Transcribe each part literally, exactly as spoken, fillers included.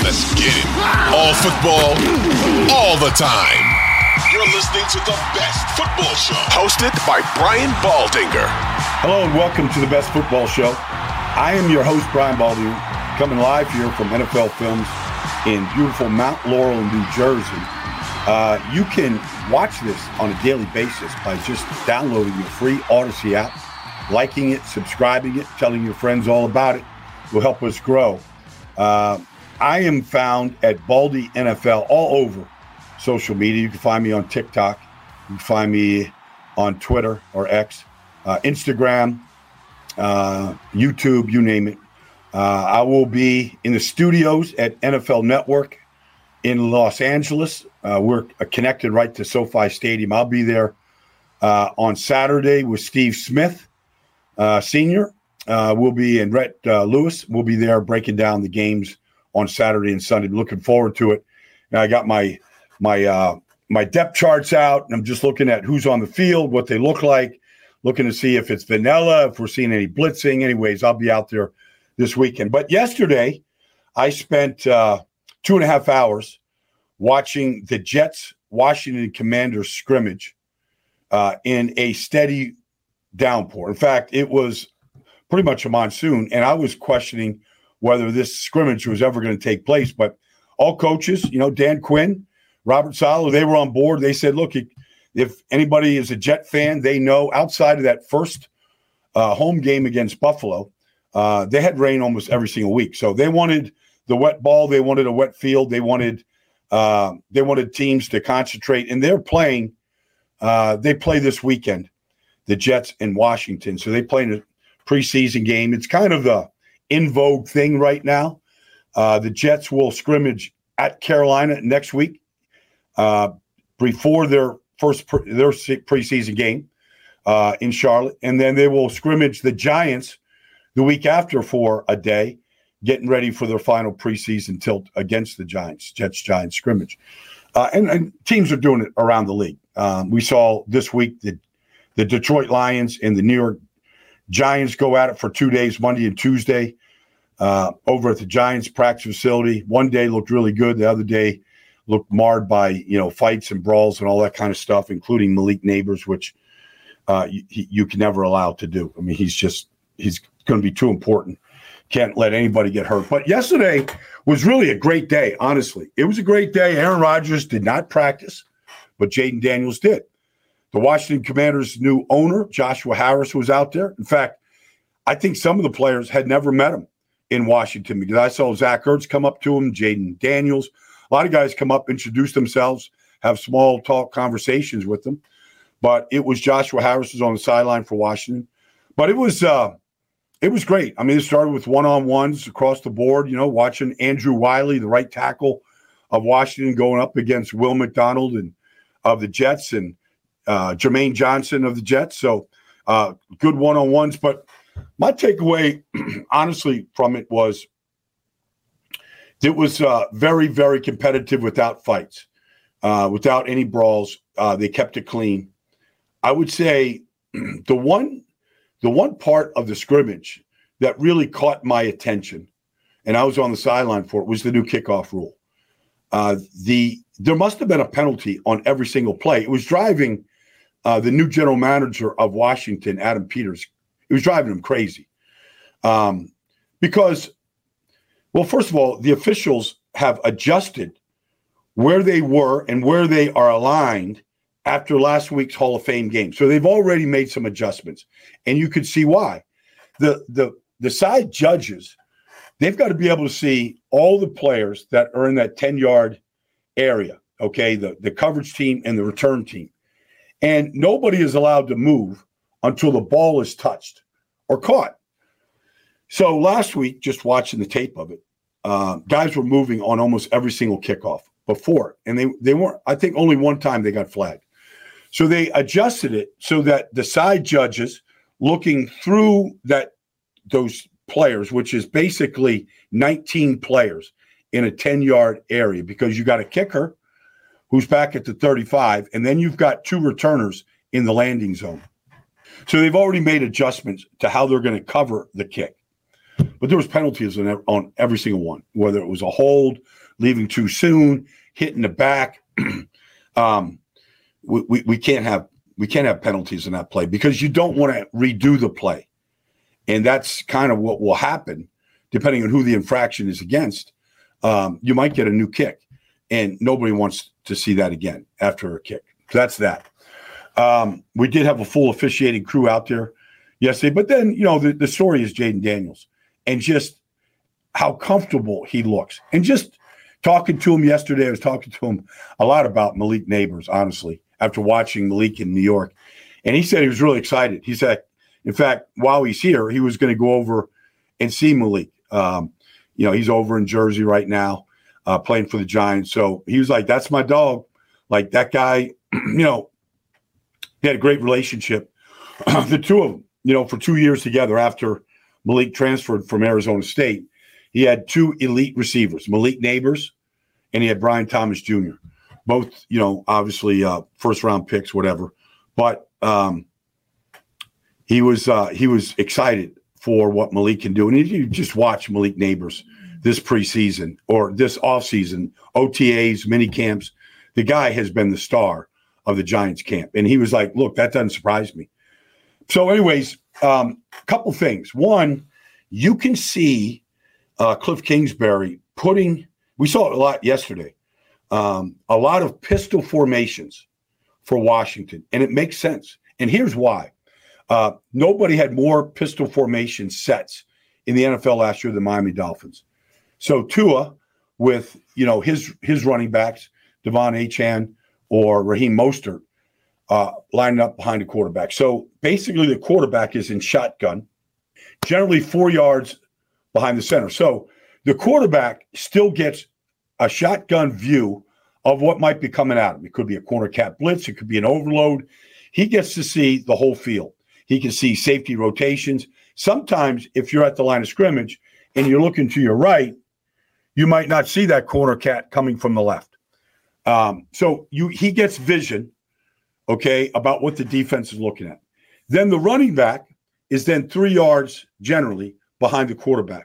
Let's get it. All football, all the time. You're listening to the Best Football Show, hosted by Brian Baldinger. Hello and welcome to the Best Football Show. I am your host, Brian Baldinger, coming live here from N F L Films in beautiful Mount Laurel, New Jersey. Uh, you can watch this on a daily basis by just downloading the free Odyssey app, liking it, subscribing it, telling your friends all about it. Will help us grow. Uh, I am found at Baldy N F L all over social media. You can find me on TikTok. You can find me on Twitter or X, uh, Instagram, uh, YouTube, you name it. Uh, I will be in the studios at N F L Network in Los Angeles. Uh, we're connected right to SoFi Stadium. I'll be there uh, on Saturday with Steve Smith, uh, Senior. Uh, we'll be in Rhett uh, Lewis. We'll be there breaking down the games on Saturday and Sunday. Looking forward to it. And I got my my uh, my depth charts out, and I'm just looking at who's on the field, what they look like, looking to see if it's vanilla, if we're seeing any blitzing. Anyways, I'll be out there this weekend. But yesterday, I spent uh, two and a half hours watching the Jets Washington Commanders scrimmage uh, in a steady downpour. In fact, it was pretty much a monsoon, and I was questioning whether this scrimmage was ever going to take place. But all coaches, you know, Dan Quinn, Robert Saleh, they were on board. They said, look, if anybody is a Jet fan, they know outside of that first uh, home game against Buffalo, uh, they had rain almost every single week. So they wanted the wet ball. They wanted a wet field. They wanted uh, they wanted teams to concentrate. And they're playing uh, – they play this weekend, the Jets in Washington. So they play in a preseason game. It's kind of the in vogue thing right now. Uh, the Jets will scrimmage at Carolina next week uh, before their first pre- their preseason game uh, in Charlotte, and then they will scrimmage the Giants the week after for a day, getting ready for their final preseason tilt against the Giants, Jets-Giants scrimmage. Uh, and, and teams are doing it around the league. Um, we saw this week the the Detroit Lions and the New York Giants go at it for two days, Monday and Tuesday, uh, over at the Giants practice facility. One day looked really good. The other day looked marred by, you know, fights and brawls and all that kind of stuff, including Malik Neighbors, which uh, you, you can never allow to do. I mean, he's just he's going to be too important. Can't let anybody get hurt. But yesterday was really a great day, honestly. It was a great day. Aaron Rodgers did not practice, but Jaden Daniels did. The Washington Commanders' new owner, Joshua Harris, was out there. In fact, I think some of the players had never met him in Washington because I saw Zach Ertz come up to him, Jaden Daniels. A lot of guys come up, introduce themselves, have small talk conversations with them. But it was Joshua Harris was on the sideline for Washington. But it was uh, it was great. I mean, it started with one-on-ones across the board, you know, watching Andrew Wiley, the right tackle of Washington, going up against Will McDonald and of the Jets and Uh, Jermaine Johnson of the Jets. So uh, good one-on-ones. But my takeaway, honestly, from it was it was uh, very, very competitive without fights, uh, without any brawls. Uh, they kept it clean. I would say the one, the one part of the scrimmage that really caught my attention, and I was on the sideline for it, was the new kickoff rule. Uh, the there must have been a penalty on every single play. It was driving Uh, the new general manager of Washington, Adam Peters, it was driving him crazy. Um, because, well, first of all, the officials have adjusted where they were and where they are aligned after last week's Hall of Fame game. So they've already made some adjustments, and you could see why. The, the, the side judges, they've got to be able to see all the players that are in that ten-yard area, okay, the, the coverage team and the return team. And nobody is allowed to move until the ball is touched or caught. So last week, just watching the tape of it, uh, guys were moving on almost every single kickoff before. And they, they weren't, I think only one time they got flagged. So they adjusted it so that the side judges looking through that those players, which is basically nineteen players in a ten-yard area, because you got a kicker who's back at the thirty-five, and then you've got two returners in the landing zone. So they've already made adjustments to how they're going to cover the kick. but there was penalties on, on every single one, whether it was a hold, leaving too soon, hitting the back. um, we, we, we can't have we can't have penalties in that play because you don't want to redo the play. And that's kind of what will happen, depending on who the infraction is against. Um, you might get a new kick, and nobody wants to see that again after a kick. So that's that. Um, we did have a full officiating crew out there yesterday, but then, you know, the, the story is Jayden Daniels and just how comfortable he looks. And just talking to him yesterday, I was talking to him a lot about Malik Neighbors, honestly, after watching Malik in New York. And he said he was really excited. He said, in fact, while he's here, he was going to go over and see Malik. Um, you know, he's over in Jersey right now uh, playing for the Giants. So he was like, that's my dog. Like that guy, you know, he had a great relationship. The two of them, you know, for two years together after Malik transferred from Arizona State, he had two elite receivers, Malik Neighbors, and he had Brian Thomas Junior Both, you know, obviously uh, first-round picks, whatever. But um, he was uh, he was excited for what Malik can do. And you just watch Malik Neighbors this preseason or this offseason, O T As, mini camps. The guy has been the star of the Giants camp. And he was like, look, that doesn't surprise me. So anyways, a um, couple things. One, you can see uh, Cliff Kingsbury putting – we saw it a lot yesterday, um, a lot of pistol formations for Washington. And it makes sense. And here's why. Uh, nobody had more pistol formation sets in the N F L last year than Miami Dolphins. So Tua, with you know his his running backs, Devon Achane or Raheem Mostert, uh, lining up behind the quarterback. So basically, the quarterback is in shotgun, generally four yards behind the center. So the quarterback still gets a shotgun view of what might be coming at him. It could be a corner cat blitz. It could be an overload. He gets to see the whole field. He can see safety rotations. Sometimes if you're at the line of scrimmage and you're looking to your right, you might not see that corner cat coming from the left. Um, so you he gets vision, okay, about what the defense is looking at. Then the running back is then three yards generally behind the quarterback.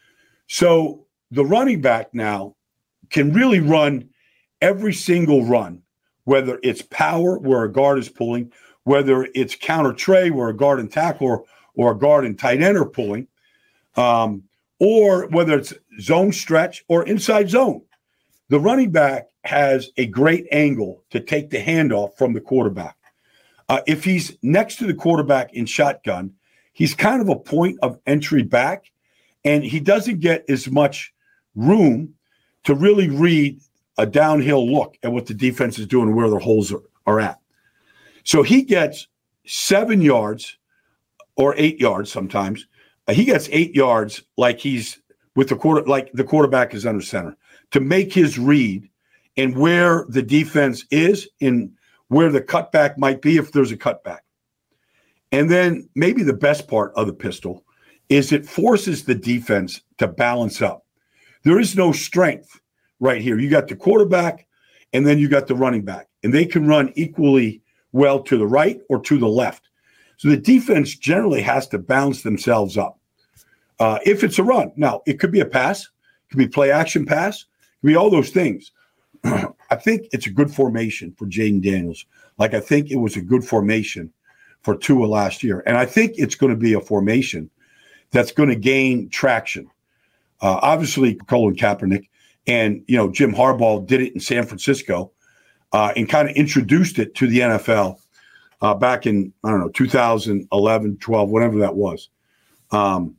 So the running back now can really run every single run, whether it's power where a guard is pulling, whether it's counter tray where a guard and tackle or, or a guard and tight end are pulling, um, or whether it's zone stretch or inside zone. The running back has a great angle to take the handoff from the quarterback. Uh, if he's next to the quarterback in shotgun, he's kind of a point of entry back, and he doesn't get as much room to really read a downhill look at what the defense is doing and where their holes are, are at. So he gets seven yards or eight yards sometimes. Uh, he gets eight yards like he's with the quarter, like the quarterback is under center to make his read and where the defense is and where the cutback might be if there's a cutback. And then maybe the best part of the pistol is it forces the defense to balance up. There is no strength right here. You got the quarterback and then you got the running back, and they can run equally well to the right or to the left. So the defense generally has to balance themselves up. Uh, if it's a run, now it could be a pass, it could be play action pass, it could be all those things. I think it's a good formation for Jayden Daniels. Like I think it was a good formation for Tua last year. And I think it's going to be a formation that's going to gain traction. Uh, obviously, Colin Kaepernick and, you know, Jim Harbaugh did it in San Francisco uh, and kind of introduced it to the N F L uh, back in, I don't know, two thousand eleven, twelve, whatever that was. Um,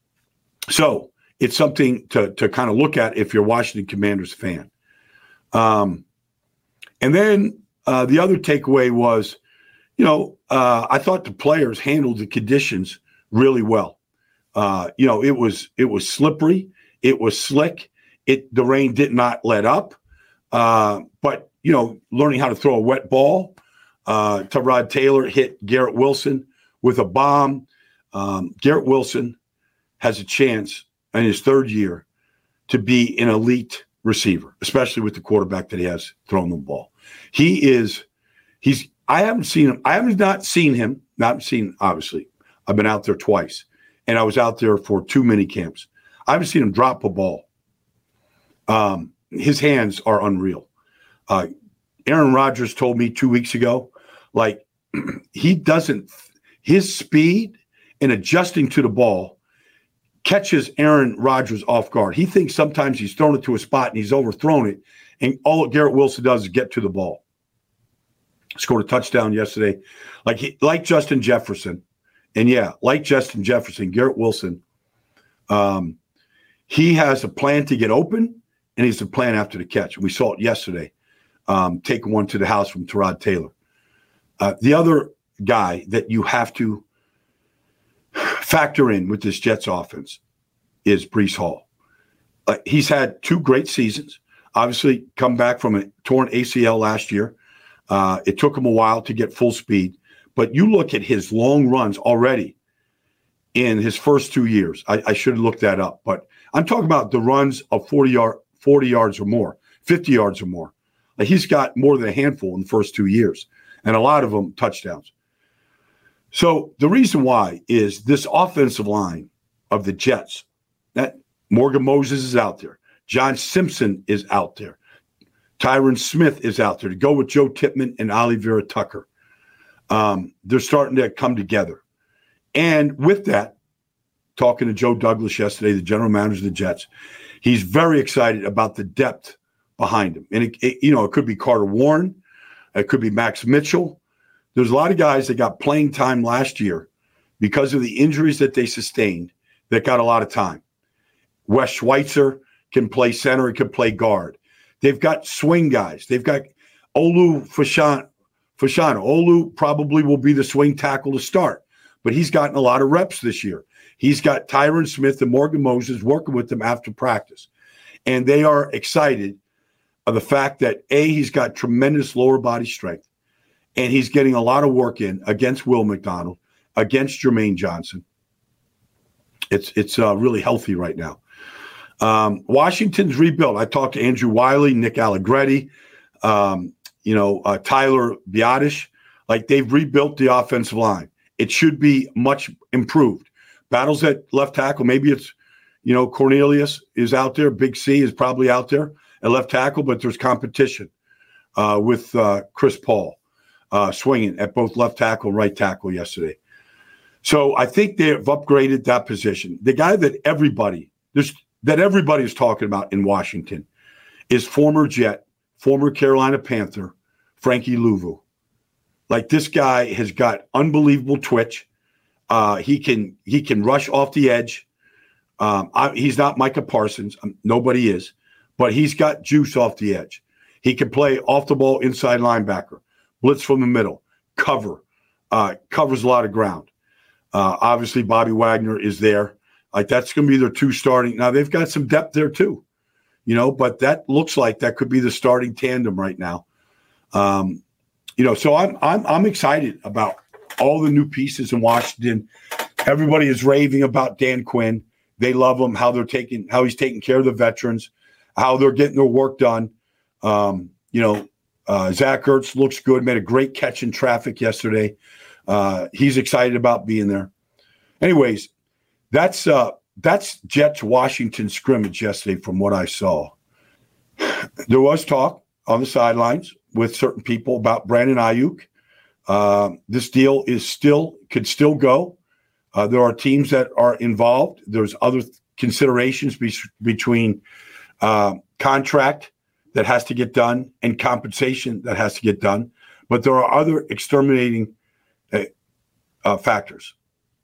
so it's something to, to kind of look at if you're a Washington Commanders fan. Um, and then uh, the other takeaway was, you know, uh, I thought the players handled the conditions really well. Uh, you know, it was it was slippery, it was slick. It the rain did not let up, uh, but you know, learning how to throw a wet ball. Uh, Tyrod Taylor hit Garrett Wilson with a bomb. Um, Garrett Wilson has a chance in his third year to be an elite receiver, especially with the quarterback that he has throwing the ball. He is, he's, I haven't seen him. I have not seen him, not seen, obviously. I've been out there twice. and I was out there for two mini camps. I haven't seen him drop a ball. Um, his hands are unreal. Uh, Aaron Rodgers told me two weeks ago, like, he doesn't – his speed in adjusting to the ball catches Aaron Rodgers off guard. He thinks sometimes he's thrown it to a spot and he's overthrown it, and all Garrett Wilson does is get to the ball. Scored a touchdown yesterday. Like he, like Justin Jefferson. And, yeah, like Justin Jefferson, Garrett Wilson, um, he has a plan to get open, and he's a plan after the catch. We saw it yesterday, um, taking one to the house from Tyrod Taylor. Uh, the other guy that you have to factor in with this Jets offense is Breece Hall. Uh, he's had two great seasons. Obviously, come back from a torn A C L last year. Uh, it took him a while to get full speed. But you look at his long runs already in his first two years. I, I should have looked that up. But I'm talking about the runs of forty, yard, forty yards or more, fifty yards or more. Like he's got more than a handful in the first two years, and a lot of them touchdowns. So the reason why is this offensive line of the Jets, that Morgan Moses is out there. John Simpson is out there. Tyron Smith is out there to go with Joe Tippmann and Ollie Vera Tucker. Um, they're starting to come together. And with that, talking to Joe Douglas yesterday, the general manager of the Jets, he's very excited about the depth behind him. And, it, it, you know, it could be Carter Warren. It could be Max Mitchell. There's a lot of guys that got playing time last year because of the injuries that they sustained that got a lot of time. Wes Schweitzer can play center. He can play guard. They've got swing guys. They've got Olu Fashanu. Fashanu. Olu probably will be the swing tackle to start, but he's gotten a lot of reps this year. He's got Tyron Smith and Morgan Moses working with them after practice. And they are excited of the fact that, A, he's got tremendous lower body strength, and he's getting a lot of work in against Will McDonald, against Jermaine Johnson. It's it's uh, really healthy right now. Um, Washington's rebuilt. I talked to Andrew Wiley, Nick Allegretti, um, you know, uh, Tyler Biadasz. Like, they've rebuilt the offensive line. It should be much improved. Battles at left tackle. Maybe it's, you know, Cornelius is out there. Big C is probably out there at left tackle, but there's competition uh, with uh, Chris Paul uh, swinging at both left tackle and right tackle yesterday. So I think they've upgraded that position. The guy that everybody there's that everybody is talking about in Washington is former Jet, former Carolina Panther, Frankie Louvu. Like, this guy has got unbelievable twitch. Uh, he can he can rush off the edge. Um, I, he's not Micah Parsons. Um, nobody is. But he's got juice off the edge. He can play off the ball inside linebacker, blitz from the middle, cover, uh, covers a lot of ground. Uh, obviously, Bobby Wagner is there. Like, that's going to be their two starting. Now, they've got some depth there too, you know, but that looks like that could be the starting tandem right now. Um, you know, so I'm I'm I'm excited about all the new pieces in Washington. Everybody is raving about Dan Quinn. They love him, how they're taking, how he's taking care of the veterans, how they're getting their work done. Um, you know, uh, Zach Ertz looks good, made a great catch in traffic yesterday. Uh, he's excited about being there. Anyways, that's uh, that's Jets Washington scrimmage yesterday from what I saw. There was talk on the sidelines with certain people about Brandon Ayuk. Uh, this deal is still could still go. Uh, there are teams that are involved. There's other th- considerations be- between uh, contract that has to get done and compensation that has to get done. But there are other exterminating uh, uh, factors,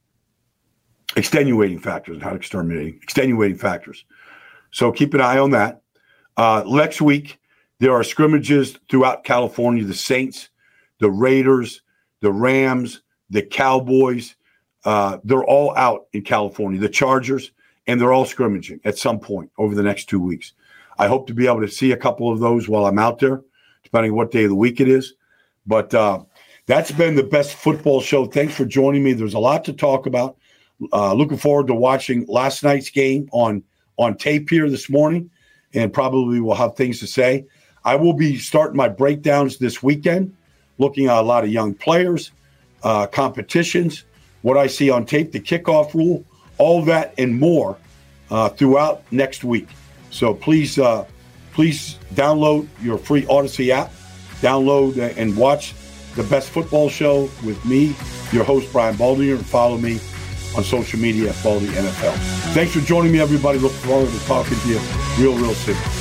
extenuating factors, not exterminating, extenuating factors. So keep an eye on that. Uh, next week, there are scrimmages throughout California. The Saints, the Raiders, the Rams, the Cowboys, uh, they're all out in California. The Chargers, and they're all scrimmaging at some point over the next two weeks. I hope to be able to see a couple of those while I'm out there, depending on what day of the week it is. But uh, that's been the best football show. Thanks for joining me. There's a lot to talk about. Uh, looking forward to watching last night's game on, on tape here this morning, and probably will have things to say. I will be starting my breakdowns this weekend, looking at a lot of young players, uh, competitions, what I see on tape, the kickoff rule, all that and more uh, throughout next week. So please, uh, please download your free Odyssey app, download and watch The Best Football Show with me, your host, Brian Baldinger, and follow me on social media at Baldy N F L. Thanks for joining me, everybody. Look forward to talking to you real, real soon.